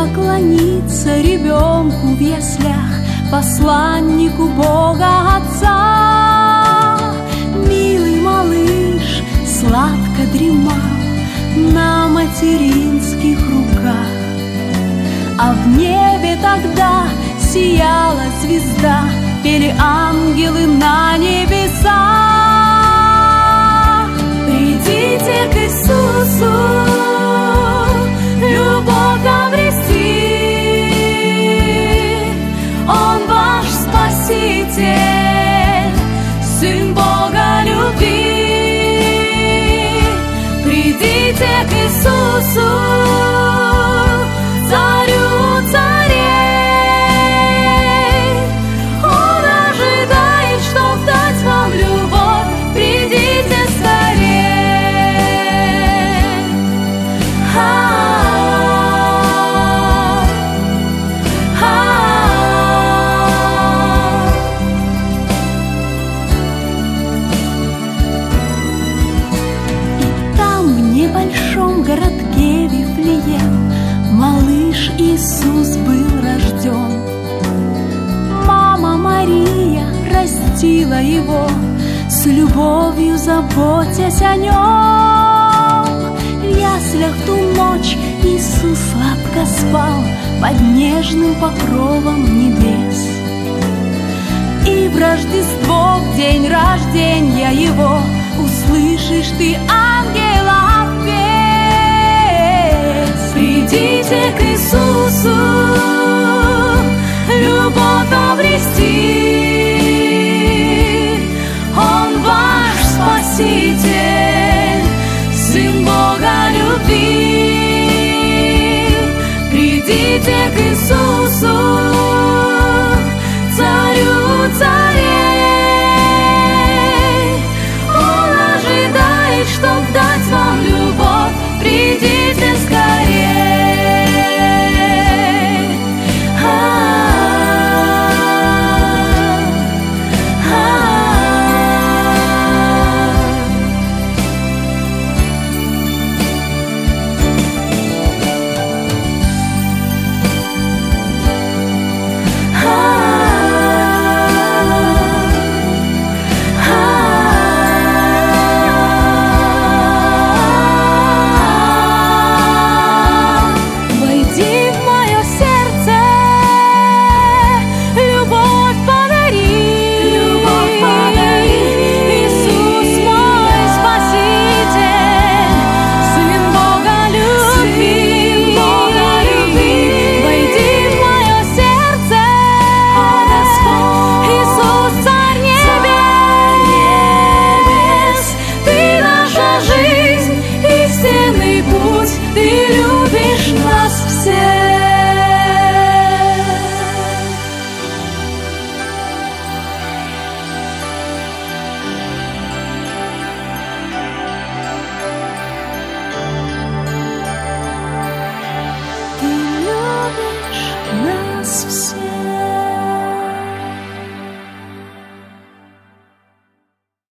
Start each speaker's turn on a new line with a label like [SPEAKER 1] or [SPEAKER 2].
[SPEAKER 1] поклониться ребенку в яслях, посланнику Бога Отца. Милый малыш сладко дремал на материнских руках, а в небе тогда сияла звезда, пели ангелы на небесах. Придите к Иисусу, любовь обрести, Он ваш Спаситель, Сын Бога любви. Придите к Иисусу, Царю царей, Он ожидает, чтоб дать вам любовь. Придите скорей. И там, в небольшом городке Вифлеем, малыш Иисус был рожден. Мама Мария растила его, с любовью заботясь о нем. В яслях в ту ночь Иисус сладко спал под нежным покровом небес. И в Рождество, в день рождения его, услышишь ты ангелов песнь. Придите к Иисусу, любовь обрести, Он ваш Спаситель, Сын Бога любви. Придите к Иисусу,